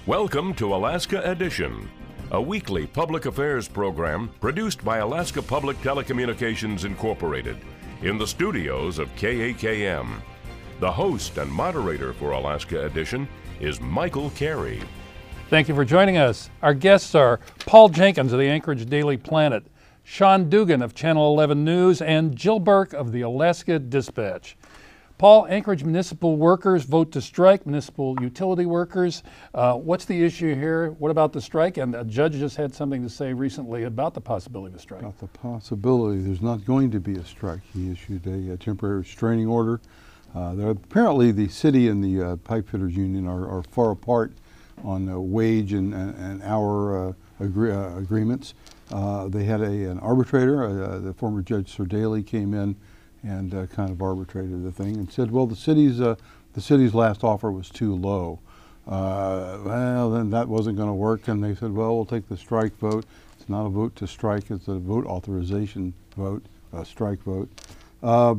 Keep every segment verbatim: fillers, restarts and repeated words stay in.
Welcome to Alaska Edition, a weekly public affairs program produced by Alaska Public Telecommunications Incorporated in the studios of K A K M. The host and moderator for Alaska Edition is Michael Carey. Thank you for joining us. Our guests are Paul Jenkins of the Anchorage Daily Planet, Sean Dugan of Channel eleven News, and Jill Burke of the Alaska Dispatch. Paul, Anchorage municipal workers vote to strike, municipal utility workers. Uh, what's the issue here? What about the strike? And a judge just had something to say recently about the possibility of a strike. About the possibility. There's not going to be a strike. He issued a, a temporary restraining order. Uh, there, apparently the city and the uh, pipe fitters union are, are far apart on uh, wage and, and, and hour uh, agree, uh, agreements. Uh, they had a, an arbitrator, uh, the former Judge Sir Daly came in and uh, kind of arbitrated the thing and said, well, the city's uh, the city's last offer was too low. Uh, well, then that wasn't going to work, and they said, well, we'll take the strike vote. It's not a vote to strike; it's a vote authorization vote, a strike vote. Uh,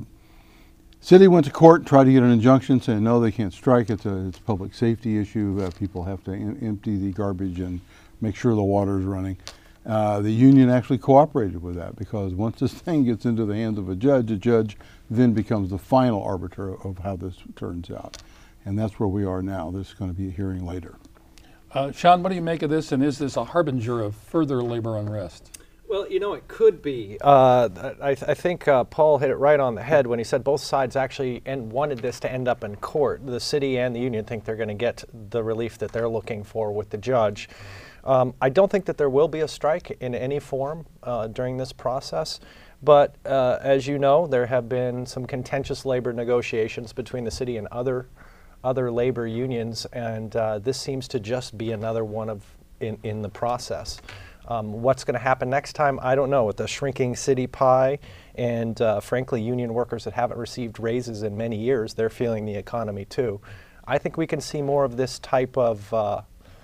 city went to court and tried to get an injunction saying, no, they can't strike. It's a it's a public safety issue. Uh, people have to em empty the garbage and make sure the water is running. Uh, the union actually cooperated with that, because once this thing gets into the hands of a judge, a judge then becomes the final arbiter of how this turns out. And that's where we are now. There's going to be a hearing later. Uh, Sean, what do you make of this, and is this a harbinger of further labor unrest? Well, you know, it could be. Uh, I, th I think uh, Paul hit it right on the head when he said both sides actually and wanted this to end up in court. The city and the union think they're going to get the relief that they're looking for with the judge. Um, I don't think that there will be a strike in any form uh, during this process, but uh, as you know, there have been some contentious labor negotiations between the city and other other labor unions, and uh, this seems to just be another one of in, in the process. Um, what's going to happen next time, I don't know. With the shrinking city pie and uh, frankly union workers that haven't received raises in many years, they're feeling the economy too. I think we can see more of this type of uh,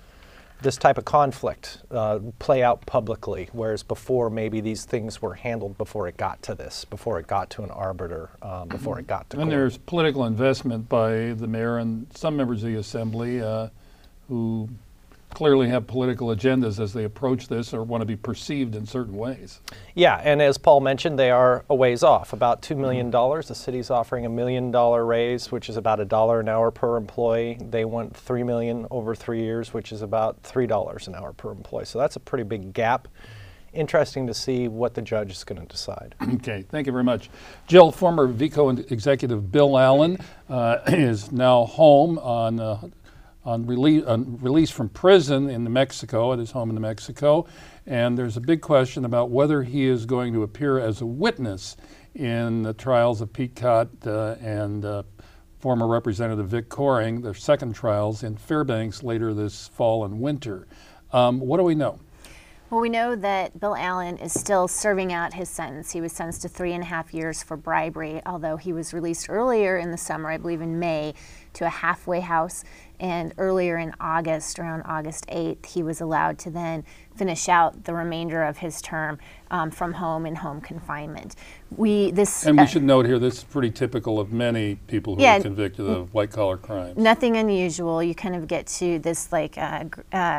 this type of conflict uh, play out publicly, whereas before maybe these things were handled before it got to this, before it got to an arbiter, um, before it got to And court. there's political investment by the mayor and some members of the assembly uh, who clearly have political agendas as they approach this or want to be perceived in certain ways. Yeah, and as Paul mentioned, they are a ways off, about two million dollars. The city's offering a million dollar raise, which is about a dollar an hour per employee. They want three million dollars over three years, which is about three dollars an hour per employee. So that's a pretty big gap. Interesting to see what the judge is going to decide. Okay, thank you very much. Jill, former VECO executive Bill Allen uh, is now home on uh, On release, on release from prison in New Mexico, at his home in New Mexico, and there's a big question about whether he is going to appear as a witness in the trials of Pete Cott uh, and uh, former Representative Vic Coring, their second trials in Fairbanks later this fall and winter. Um, what do we know? Well, we know that Bill Allen is still serving out his sentence. He was sentenced to three and a half years for bribery, although he was released earlier in the summer, I believe in May, to a halfway house. And earlier in August, around August eighth, he was allowed to then finish out the remainder of his term um, from home in home confinement. We this and we uh, should note here, this is pretty typical of many people who yeah, are convicted of white-collar crimes. Nothing unusual. You kind of get to this like uh, uh,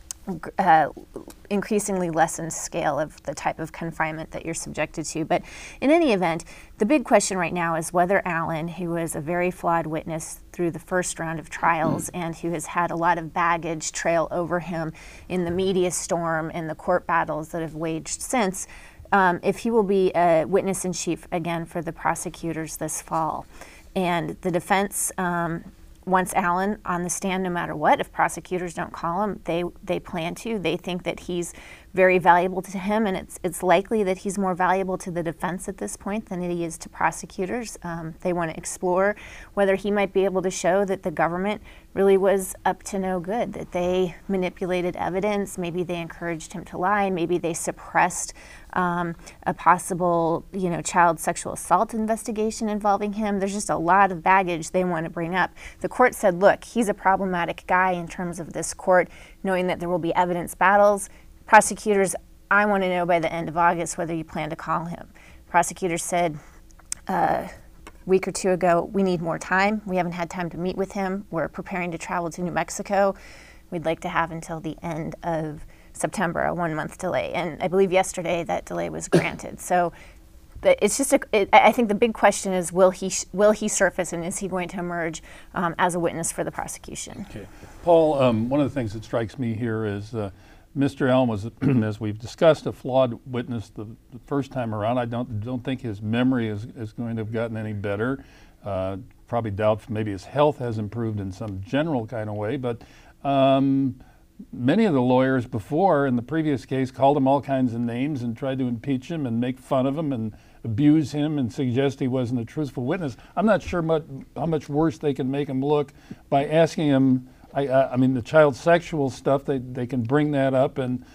Uh, increasingly lessened scale of the type of confinement that you're subjected to. But in any event, the big question right now is whether Allen, who was a very flawed witness through the first round of trials mm. and who has had a lot of baggage trail over him in the media storm and the court battles that have waged since, um, if he will be a witness in chief again for the prosecutors this fall. And the defense um, wants Allen on the stand no matter what. If prosecutors don't call him, they they plan to. They think that he's very valuable to him, and it's it's likely that he's more valuable to the defense at this point than he is to prosecutors. Um, they want to explore whether he might be able to show that the government really was up to no good, that they manipulated evidence, maybe they encouraged him to lie, maybe they suppressed um, a possible, you know, child sexual assault investigation involving him. There's just a lot of baggage they want to bring up. The court said, look, he's a problematic guy in terms of this court, knowing that there will be evidence battles. Prosecutors, I want to know by the end of August whether you plan to call him. Prosecutors said uh, a week or two ago, we need more time. We haven't had time to meet with him. We're preparing to travel to New Mexico. we'd like to have until the end of September, a one-month delay. And I believe yesterday that delay was granted. So but it's just, a, it, I think the big question is, will he sh- will he surface, and is he going to emerge um, as a witness for the prosecution? Okay. Paul, um, one of the things that strikes me here is uh, Mister Allen was, as we've discussed, a flawed witness the, the first time around. I don't don't think his memory is, is going to have gotten any better. Uh, probably doubt maybe his health has improved in some general kind of way, but um, many of the lawyers before in the previous case called him all kinds of names and tried to impeach him and make fun of him and abuse him and suggest he wasn't a truthful witness. I'm not sure much, how much worse they can make him look by asking him. I, I, I mean, the child sexual stuff, they, they can bring that up, and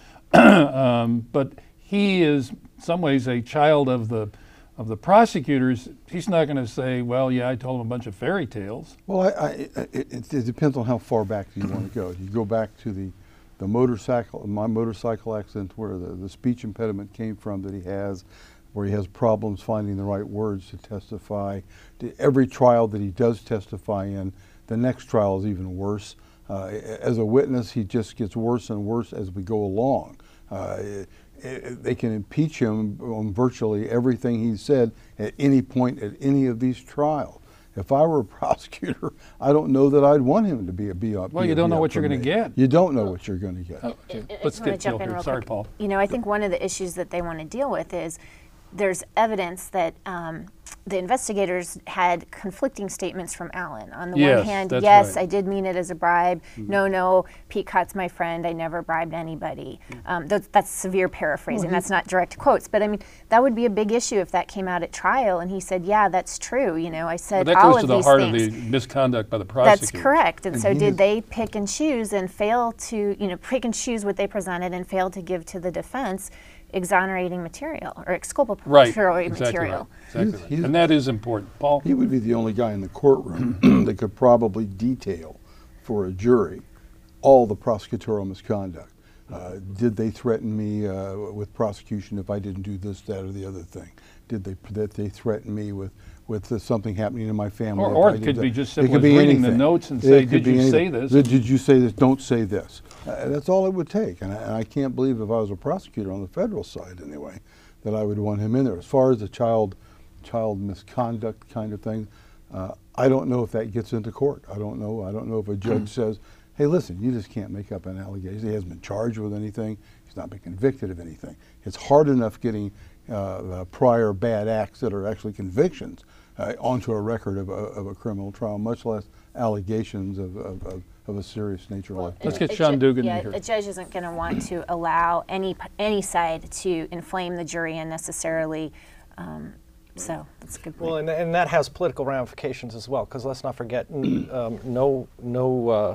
um, but he is in some ways a child of the of the prosecutors. He's not going to say, well, yeah, I told him a bunch of fairy tales. Well, I, I, it, it, it depends on how far back you want to go. You go back to the, the motorcycle, my motorcycle accident, where the, the speech impediment came from that he has, where he has problems finding the right words to testify. To every trial that he does testify in, the next trial is even worse. Uh, as a witness, he just gets worse and worse as we go along. Uh, it, it, they can impeach him on virtually everything he said at any point at any of these trials. If I were a prosecutor, I don't know that I'd want him to be a be up. Well, you don't know what you're going to get. You don't know what you're going to get. Oh, okay. I- I Let's just wanna get Jill jump in here. real Sorry, quick. Paul. You know, I think one of the issues that they want to deal with is there's evidence that um, the investigators had conflicting statements from Allen. On the Yes, one hand, that's yes, right. I did mean it as a bribe. Mm-hmm. No, no, Pete Cott's my friend. I never bribed anybody. Um, that's, that's severe paraphrasing. Mm-hmm. That's not direct quotes. But I mean, that would be a big issue if that came out at trial and he said, yeah, that's true. You know, I said But that all goes of to the these heart things. of the misconduct by the prosecutors. That's correct. And, And so he did is- they pick and choose and fail to, you know, pick and choose what they presented and fail to give to the defense exonerating material or exculpatory Right, exactly material? right. Exactly He's- right. he's- And that is important. Paul? He would be the only guy in the courtroom that could probably detail for a jury all the prosecutorial misconduct. Uh, did they threaten me uh, with prosecution if I didn't do this, that, or the other thing? Did they that they threaten me with with uh, something happening in my family? Or- if or I it did could that? be just It simple could as be reading the anything. notes and It say, could "Did be you say anything. this?" Did, did you say this? Don't say this. Uh, that's all it would take. And I, and I can't believe if I was a prosecutor on the federal side anyway, that I would want him in there. As far as the child child misconduct kind of thing, uh, I don't know if that gets into court. I don't know. I don't know if a judge says, hey, listen, you just can't make up an allegation. He hasn't been charged with anything. He's not been convicted of anything. It's hard enough getting uh, uh, prior bad acts that are actually convictions uh, onto a record of a, of a criminal trial, much less allegations of, of, of, of a serious nature like that. Let's get A Sean ju- Dugan in yeah, here. A judge isn't going to want to allow any p- any side to inflame the jury unnecessarily. Um, so that's a good point. Well, and, and that has political ramifications as well, because let's not forget, n- um, no, no uh,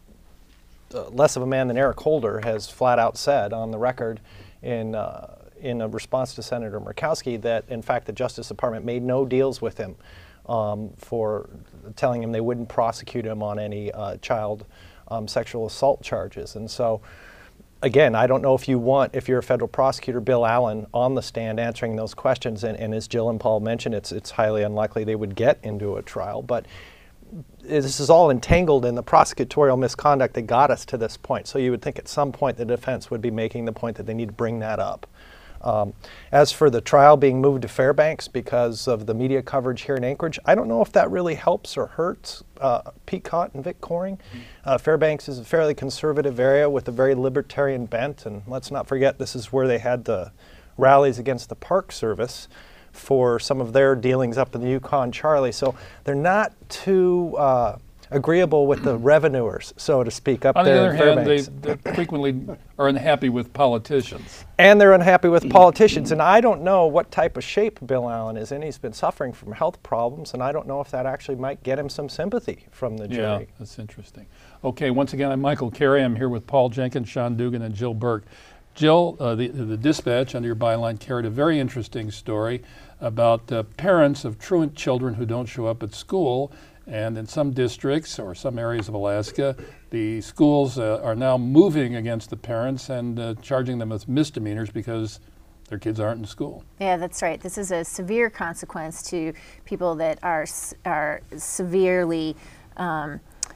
uh, less of a man than Eric Holder has flat out said on the record in uh, in a response to Senator Murkowski that, in fact, the Justice Department made no deals with him um, for telling him they wouldn't prosecute him on any uh, child um, sexual assault charges. And so, again, I don't know if you want, if you're a federal prosecutor, Bill Allen on the stand answering those questions. And, and as Jill and Paul mentioned, it's it's highly unlikely they would get into a trial. But this is all entangled in the prosecutorial misconduct that got us to this point. So you would think at some point the defense would be making the point that they need to bring that up. Um, as for the trial being moved to Fairbanks because of the media coverage here in Anchorage, I don't know if that really helps or hurts uh, Pete Cott and Vic Coring. Uh, Fairbanks is a fairly conservative area with a very libertarian bent, and let's not forget this is where they had the rallies against the Park Service for some of their dealings up in the Yukon Charlie. So they're not too uh, agreeable with the revenuers, so to speak, up On the there other in hand, they, Fairbanks. they frequently are unhappy with politicians. And they're unhappy with politicians. And I don't know what type of shape Bill Allen is in. He's been suffering from health problems, and I don't know if that actually might get him some sympathy from the Yeah, jury. that's interesting. Okay, once again, I'm Michael Carey. I'm here with Paul Jenkins, Sean Dugan, and Jill Burke. Jill, uh, the, the Dispatch, under your byline, carried a very interesting story about uh, parents of truant children who don't show up at school. And in some districts or some areas of Alaska, the schools uh, are now moving against the parents and uh, charging them with misdemeanors because their kids aren't in school. Yeah, that's right. This is a severe consequence to people that are s- are severely um,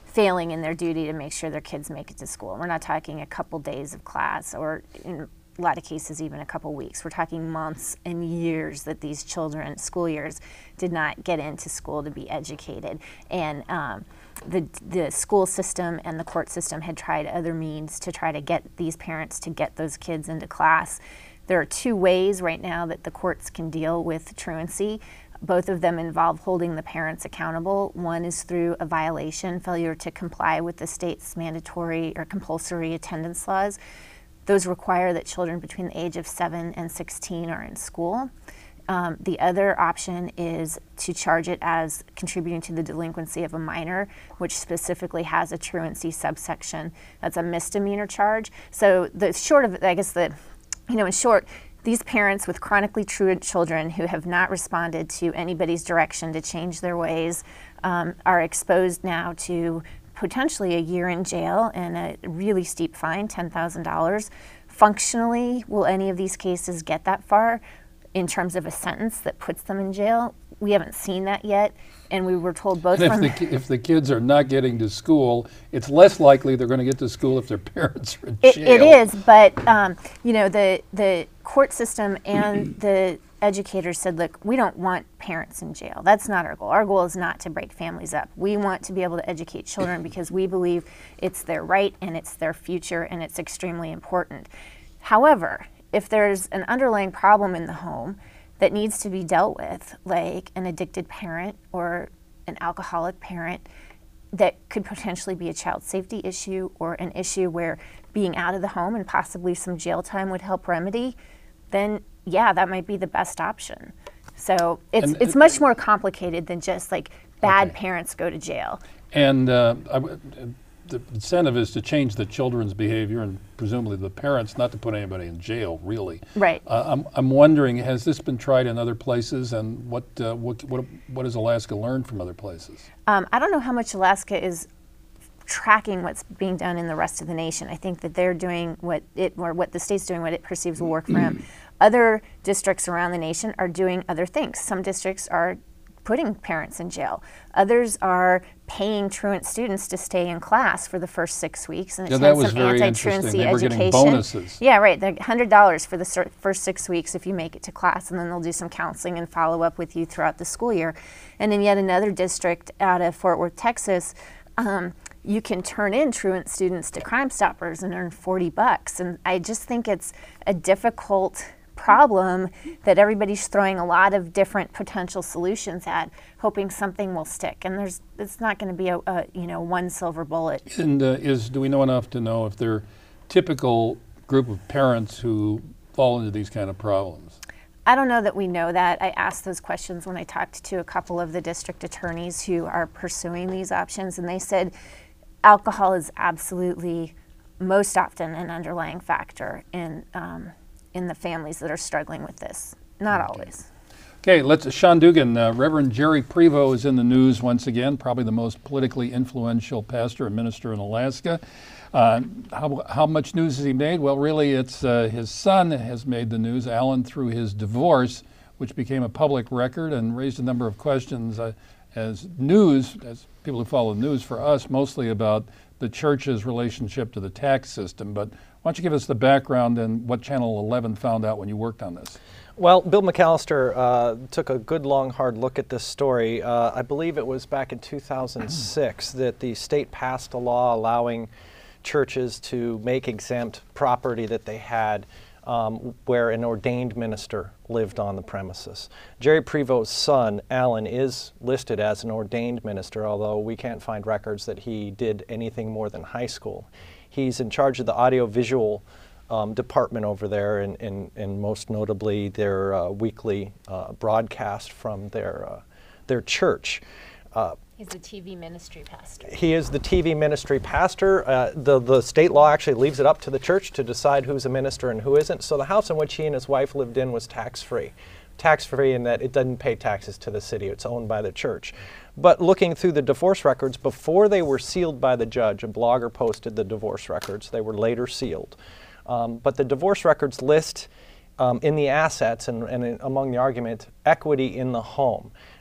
failing in their duty to make sure their kids make it to school. We're not talking a couple days of class, or in a lot of cases even a couple weeks. We're talking months and years that these children, school years, did not get into school to be educated. And um, the, the school system and the court system had tried other means to try to get these parents to get those kids into class. There are two ways right now that the courts can deal with truancy. Both of them involve holding the parents accountable. One is through a violation, failure to comply with the state's mandatory or compulsory attendance laws. Those require that children between the age of seven and sixteen are in school. Um, the other option is to charge it as contributing to the delinquency of a minor, which specifically has a truancy subsection. That's a misdemeanor charge. So the short of, I guess the, you know, in short, these parents with chronically truant children who have not responded to anybody's direction to change their ways um, are exposed now to potentially a year in jail and a really steep fine, ten thousand dollars. Functionally, will any of these cases get that far in terms of a sentence that puts them in jail? We haven't seen that yet, and we were told both and from if the, if the kids are not getting to school, it's less likely they're going to get to school if their parents are in it, jail. it is, but um, you know, the the court system and the educators said, look, we don't want parents in jail. That's not our goal. Our goal is not to break families up. We want to be able to educate children because we believe it's their right and it's their future and it's extremely important. However, if there's an underlying problem in the home that needs to be dealt with, like an addicted parent or an alcoholic parent, that could potentially be a child safety issue or an issue where being out of the home and possibly some jail time would help remedy, then yeah, that might be the best option. So it's And, it's uh, much more complicated than just like bad Okay. parents go to jail. And uh, I w- the incentive is to change the children's behavior and presumably the parents, not to put anybody in jail, really. Right. Uh, I'm, I'm wondering, has this been tried in other places, and what uh, what what what has Alaska learned from other places? Um, I don't know how much Alaska is tracking what's being done in the rest of the nation. I think that they're doing what it, or what the state's doing, what it perceives will work for them. Other districts around the nation are doing other things. Some districts are putting parents in jail. Others are paying truant students to stay in class for the first six weeks and Yeah, attend that was some very anti-truancy interesting. They were getting education. bonuses. Yeah, right. They're one hundred dollars for the ser- first six weeks if you make it to class, and then they'll do some counseling and follow up with you throughout the school year. And in yet another district out of Fort Worth, Texas, um, you can turn in truant students to Crime Stoppers and earn forty bucks. And I just think it's a difficult problem that everybody's throwing a lot of different potential solutions at, hoping something will stick. And there's, it's not going to be a, a you know one silver bullet. And uh, is do we know enough to know if they're typical group of parents who fall into these kind of problems? I don't know that we know that. I asked those questions when I talked to a couple of the district attorneys who are pursuing these options, and they said alcohol is absolutely most often an underlying factor in um, in the families that are struggling with this. Not Okay. always. Okay, let's. Sean Dugan, uh, Reverend Jerry Prevost is in the news once again. Probably the most politically influential pastor and minister in Alaska. Uh, how how much news has he made? Well, really, it's uh, his son has made the news. Alan, through his divorce, which became a public record and raised a number of questions uh, as news, as people who follow the news, for us, mostly about the church's relationship to the tax system. But why don't you give us the background and what Channel eleven found out when you worked on this? Well, Bill McAllister uh, took a good, long, hard look at this story. Uh, I believe it was back in two thousand six that the state passed a law allowing churches to make exempt property that they had um, where an ordained minister lived on the premises. Jerry Prevost's son, Alan, is listed as an ordained minister, although we can't find records that he did anything more than high school. He's in charge of the audiovisual um, department over there, and, and, and most notably their uh, weekly uh, broadcast from their, uh, their church. Uh, He's the T V ministry pastor. He is the T V ministry pastor. Uh, the, the state law actually leaves it up to the church to decide who's a minister and who isn't. So the house in which he and his wife lived in was tax-free. Tax-free in that it doesn't pay taxes to the city. It's owned by the church. But looking through the divorce records, before they were sealed by the judge, a blogger posted the divorce records. They were later sealed. Um, but the divorce records list um, in the assets and, and in, among the argument, equity in the home.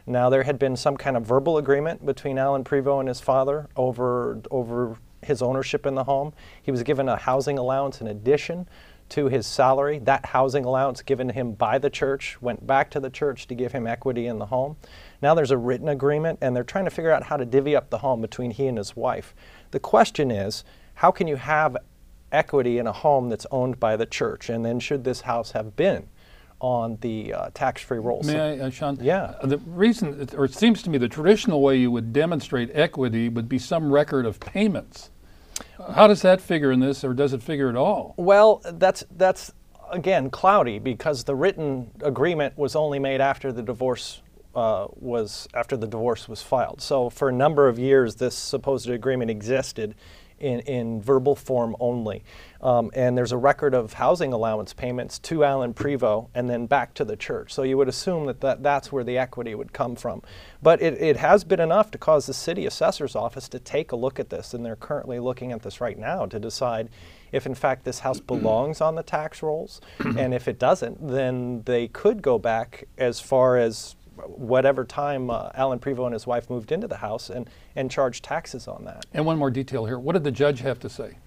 Now, there had been some kind of verbal agreement between Alan Prevost and his father over, over his ownership in the home. He was given a housing allowance in addition to his salary. That housing allowance given him by the church went back to the church to give him equity in the home. Now there's a written agreement, and they're trying to figure out how to divvy up the home between he and his wife. The question is, how can you have equity in a home that's owned by the church? And then should this house have been on the uh, tax-free rolls? May I, uh, Sean? Yeah. The reason, or it seems to me, the traditional way you would demonstrate equity would be some record of payments. How does that figure in this, or does it figure at all? Well, that's that's again cloudy, because the written agreement was only made after the divorce uh, was after the divorce was filed. So for a number of years, this supposed agreement existed in, in verbal form only. Um, and there's a record of housing allowance payments to Alan Prevost and then back to the church. So you would assume that, that that's where the equity would come from. But it, it has been enough to cause the city assessor's office to take a look at this, and they're currently looking at this right now to decide if in fact this house belongs on the tax rolls. And if it doesn't, then they could go back as far as whatever time uh, Alan Prevost and his wife moved into the house and, and charge taxes on that. And one more detail here. What did the judge have to say?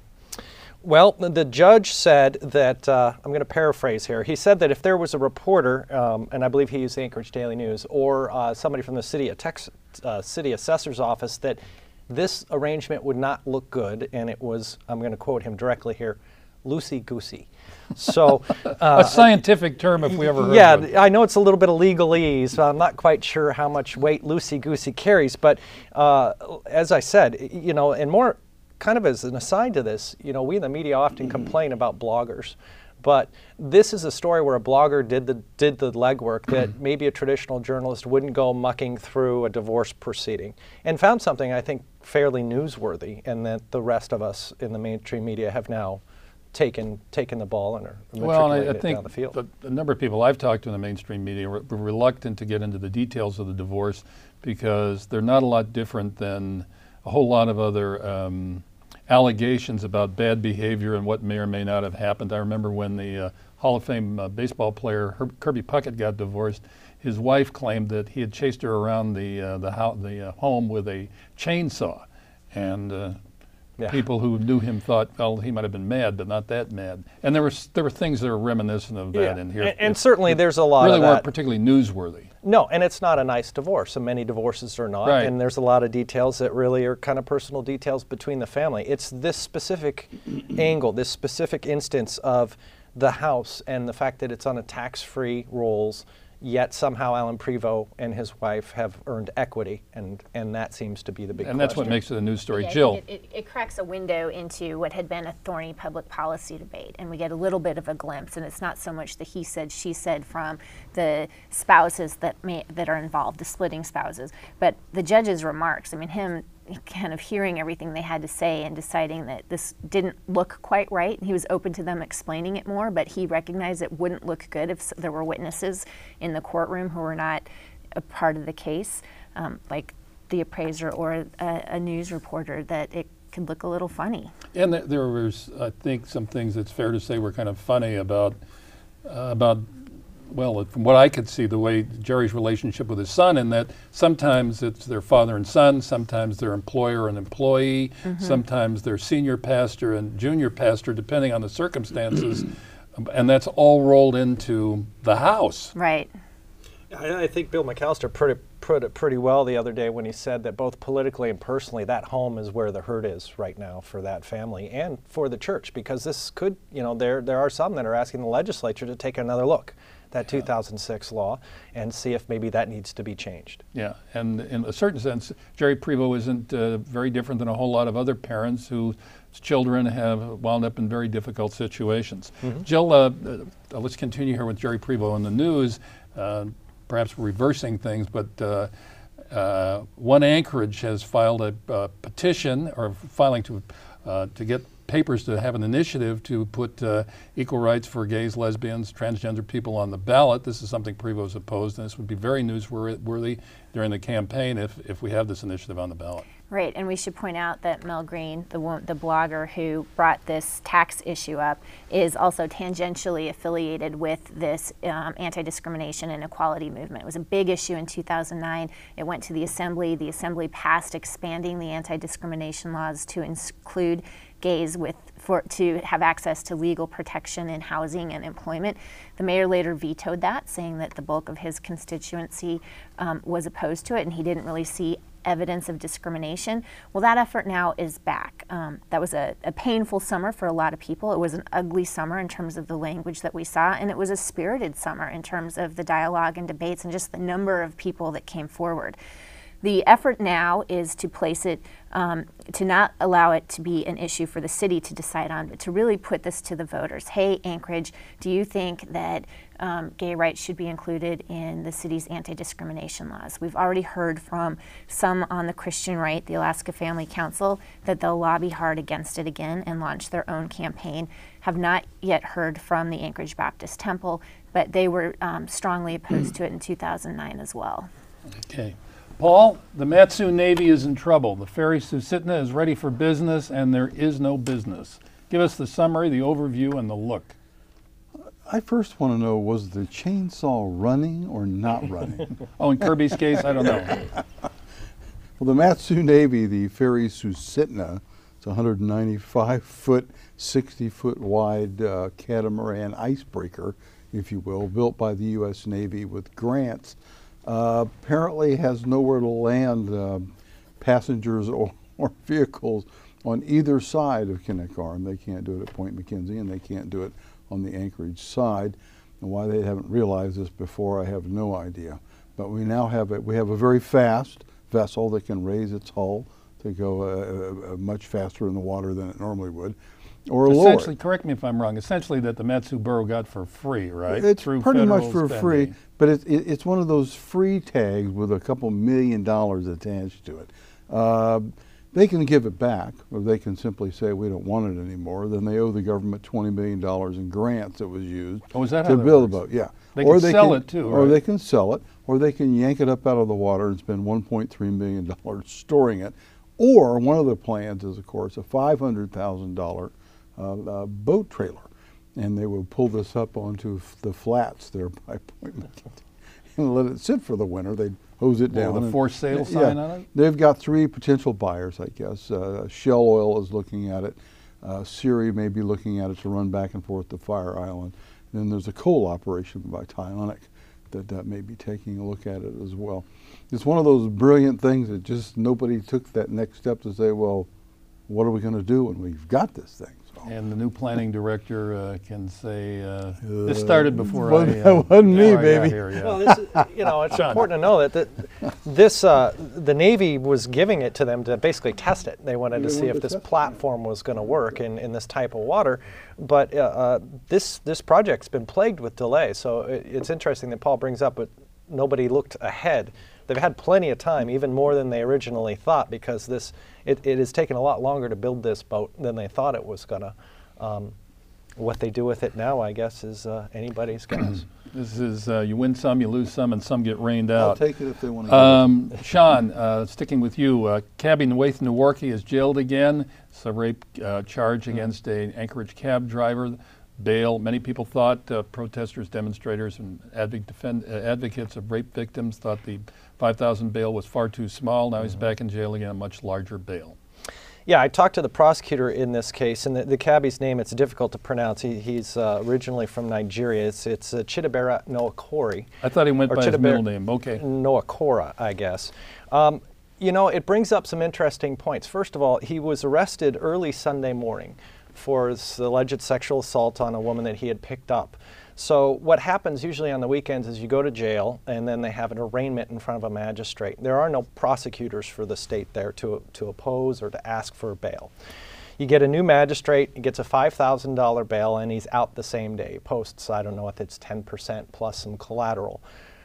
Well, the judge said that, uh, I'm going to paraphrase here, he said that if there was a reporter, um, and I believe he used the Anchorage Daily News, or uh, somebody from the city, of Tex- uh, city assessor's office, that this arrangement would not look good, and it was, I'm going to quote him directly here, loosey-goosey. So, uh, a scientific term, if we ever heard yeah, of it. I know it's a little bit of legalese, so I'm not quite sure how much weight loosey-goosey carries, but uh, as I said, you know, and more kind of as an aside to this, you know, we in the media often complain about bloggers, but this is a story where a blogger did the did the legwork that maybe a traditional journalist wouldn't go mucking through a divorce proceeding, and found something I think fairly newsworthy, and that the rest of us in the mainstream media have now taken taken the ball and are Well, and I, I matriculating it think down the field. the, the number of people I've talked to in the mainstream media were, were reluctant to get into the details of the divorce because they're not a lot different than a whole lot of other um, allegations about bad behavior and what may or may not have happened. I remember when the uh, Hall of Fame uh, baseball player Herb, Kirby Puckett got divorced, his wife claimed that he had chased her around the uh, the, ho- the uh, home with a chainsaw, and uh, Yeah. people who knew him thought, well, he might have been mad, but not that mad. And there were there were things that were reminiscent of that Yeah. in here. And, and It- certainly it there's a lot really of weren't that. particularly newsworthy. No, and it's not a nice divorce, and many divorces are not. Right. And there's a lot of details that really are kind of personal details between the family. It's this specific angle, this specific instance of the house and the fact that it's on a tax-free rolls, yet somehow Alan Prevost and his wife have earned equity, and, and that seems to be the big And that's what question. makes it a news story. Yeah, I Jill, think It, it, it cracks a window into what had been a thorny public policy debate, and we get a little bit of a glimpse. And it's not so much the he said, she said from the spouses that may, that are involved, the splitting spouses, but the judge's remarks. I mean, him kind of hearing everything they had to say and deciding that this didn't look quite right. He was open to them explaining it more, but he recognized it wouldn't look good if s- there were witnesses in the courtroom who were not a part of the case, um, like the appraiser or a, a news reporter, that it could look a little funny. and th- there was, I think, some things that's fair to say were kind of funny about, uh, about, well, from what I could see, the way Jerry's relationship with his son, in that sometimes it's their father and son, sometimes their employer and employee, sometimes their senior pastor and junior pastor, depending on the circumstances, um, and that's all rolled into the house. Right. I, I think Bill McAllister put it, put it pretty well the other day when he said that both politically and personally, that home is where the hurt is right now for that family and for the church, because this could, you know, there there are some that are asking the legislature to take another look, that two thousand six law, and see if maybe that needs to be changed. Yeah, and in a certain sense, Jerry Prevost isn't uh, very different than a whole lot of other parents whose children have wound up in very difficult situations. Jill, uh, uh, let's continue here with Jerry Prevost in the news. Uh, perhaps reversing things, but uh, uh, One Anchorage has filed a uh, petition, or filing to uh, to get papers to have an initiative to put uh, equal rights for gays, lesbians, transgender people on the ballot. This is something Prevost opposed, and this would be very newsworthy during the campaign if, if we have this initiative on the ballot. Right, and we should point out that Mel Green, the wo- the blogger who brought this tax issue up, is also tangentially affiliated with this um, anti-discrimination and equality movement. It was a big issue in two thousand nine. It went to the Assembly. The Assembly passed expanding the anti-discrimination laws to include gays with for to have access to legal protection in housing and employment. The mayor later vetoed that, saying that the bulk of his constituency um, was opposed to it, and he didn't really see evidence of discrimination. Well, that effort now is back. Um, that was a, a painful summer for a lot of people. It was an ugly summer in terms of the language that we saw, and it was a spirited summer in terms of the dialogue and debates and just the number of people that came forward. The effort now is to place it, um, to not allow it to be an issue for the city to decide on, but to really put this to the voters. Hey, Anchorage, do you think that um, gay rights should be included in the city's anti-discrimination laws? We've already heard from some on the Christian right, the Alaska Family Council, that they'll lobby hard against it again and launch their own campaign. Have not yet heard from the Anchorage Baptist Temple, but they were um, strongly opposed to it in two thousand nine as well. Okay. Paul, the Matsu Navy is in trouble. The ferry Susitna is ready for business, and there is no business. Give us the summary, the overview, and the look. I first want to know, was the chainsaw running or not running? Oh, in Kirby's case, I don't know. Well, the Matsu Navy, the ferry Susitna, it's a one hundred ninety-five foot, sixty foot wide uh, catamaran icebreaker, if you will, built by the U S Navy with grants. Uh, apparently has nowhere to land uh, passengers or, or vehicles on either side of Kinnickarn. They can't do it at Point McKenzie, and they can't do it on the Anchorage side. And why they haven't realized this before, I have no idea. But we now have a, we have a very fast vessel that can raise its hull to go uh, uh, much faster in the water than it normally would. Or Essentially, lower. correct me if I'm wrong, essentially that the Matsu Borough got for free, right? It's Through pretty much federal for spending. free, but it, it, it's one of those free tags with a couple million dollars attached to it. Uh, they can give it back, or they can simply say we don't want it anymore. Then they owe the government twenty million dollars in grants that was used Oh, is that to how that build works? a boat. Yeah, They or can they sell can, it too, or right? they can sell it, or they can yank it up out of the water and spend one point three million dollars storing it. Or one of the plans is, of course, a five hundred thousand dollar uh, uh, boat trailer. And they will pull this up onto f- the flats there by Point McKenzie and let it sit for the winter. They'd hose it Well, down. with a and- for sale yeah, sign on it? They've got three potential buyers, I guess. Uh, Shell Oil is looking at it. Uh, Siri may be looking at it to run back and forth to Fire Island. And then there's a coal operation by Tionic that, that may be taking a look at it as well. It's one of those brilliant things that just nobody took that next step to say, well, what are we going to do when we've got this thing? So, And the new planning director uh, can say, uh, this started before wasn't- I, uh, wasn't me, before I got baby. here, yeah. Well, this is, you know, it's Sean. important to know that, that this, uh, the Navy was giving it to them to basically test it. They wanted to They see wanted if to this test it. platform was going to work in, in this type of water. But uh, uh, this, this project's been plagued with delay. So it, it's interesting that Paul brings up, but nobody looked ahead. They've had plenty of time, even more than they originally thought, because this it, it has taken a lot longer to build this boat than they thought it was going to. Um, what they do with it now, I guess, is uh, anybody's guess. This is, uh, you win some, you lose some, and some get rained I'll out. take it if they want to. Um, Sean, uh, sticking with you, uh, Cabby Nwaith Newarke is jailed again. It's a rape uh, charge against an Anchorage cab driver. Bail. Many people thought, uh, protesters, demonstrators, and advoc- defend, uh, advocates of rape victims thought the five thousand bail was far too small. Now he's back in jail again, a much larger bail. Yeah, I talked to the prosecutor in this case, and the, the cabbie's name, it's difficult to pronounce. He, he's uh, originally from Nigeria. It's, it's uh, Chidebere Nwaokori. I thought he went Or by his Chidebere- middle name. Okay. Nwaokora, I guess. Um, you know, it brings up some interesting points. First of all, he was arrested early Sunday morning for this alleged sexual assault on a woman that he had picked up. So what happens usually on the weekends is you go to jail and then they have an arraignment in front of a magistrate. There are no prosecutors for the state there to, to oppose or to ask for bail. You get a new magistrate, he gets a five thousand dollar bail, and he's out the same day. He posts, I don't know if it's ten percent plus some collateral.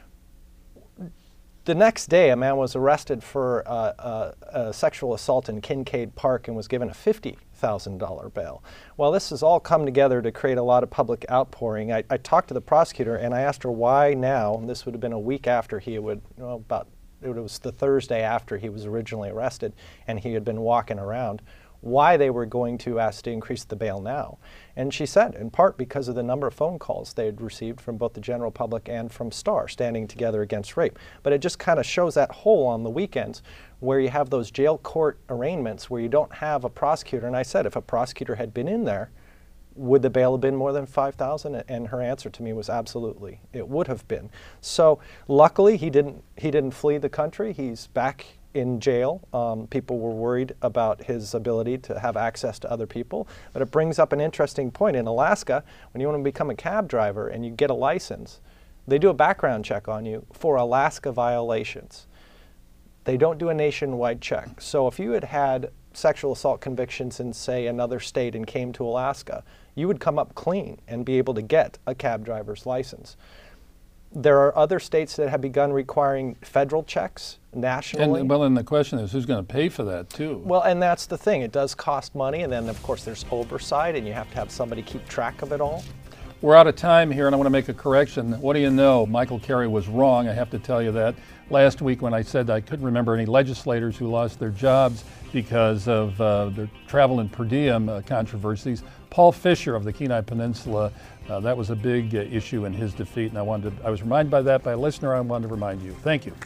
The next day, a man was arrested for uh, uh, a sexual assault in Kincaid Park and was given a fifty thousand dollar bail. Well, this has all come together to create a lot of public outpouring. I, I talked to the prosecutor and I asked her why now, and this would have been a week after he would, well, about it was the Thursday after he was originally arrested and he had been walking around, why they were going to ask to increase the bail now. And she said, in part because of the number of phone calls they had received from both the general public and from STAR standing together against rape. But it just kind of shows that hole on the weekends where you have those jail court arraignments where you don't have a prosecutor. And I said, if a prosecutor had been in there, would the bail have been more than five thousand dollars? And her answer to me was absolutely, it would have been. So luckily he didn't, he didn't flee the country. He's back in jail. Um, people were worried about his ability to have access to other people. But it brings up an interesting point. In Alaska, when you want to become a cab driver and you get a license, they do a background check on you for Alaska violations. They don't do a nationwide check. So if you had had sexual assault convictions in, say, another state and came to Alaska, you would come up clean and be able to get a cab driver's license. There are other states that have begun requiring federal checks nationally. And, well, and the question is, who's going to pay for that, too? Well, and that's the thing. It does cost money, and then, of course, there's oversight, and you have to have somebody keep track of it all. We're out of time here, and I want to make a correction. What do you know? Michael Carey was wrong. I have to tell you that. Last week when I said I couldn't remember any legislators who lost their jobs because of uh, their travel and per diem uh, controversies, Paul Fisher of the Kenai Peninsula, uh, that was a big uh, issue in his defeat, and I wanted to, I was reminded by that by a listener. I wanted to remind you. Thank you.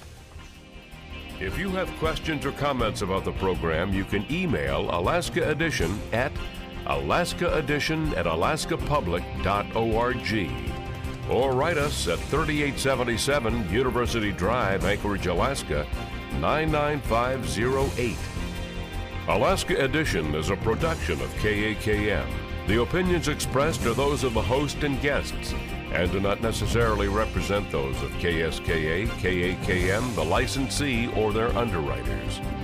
If you have questions or comments about the program, you can email Alaska Edition at alaska edition at alaska public dot org or write us at thirty-eight seventy-seven University Drive, Anchorage, Alaska nine nine five zero eight. Alaska Edition is a production of K A K M. The opinions expressed are those of the host and guests and do not necessarily represent those of K S K A, K A K M, the licensee, or their underwriters.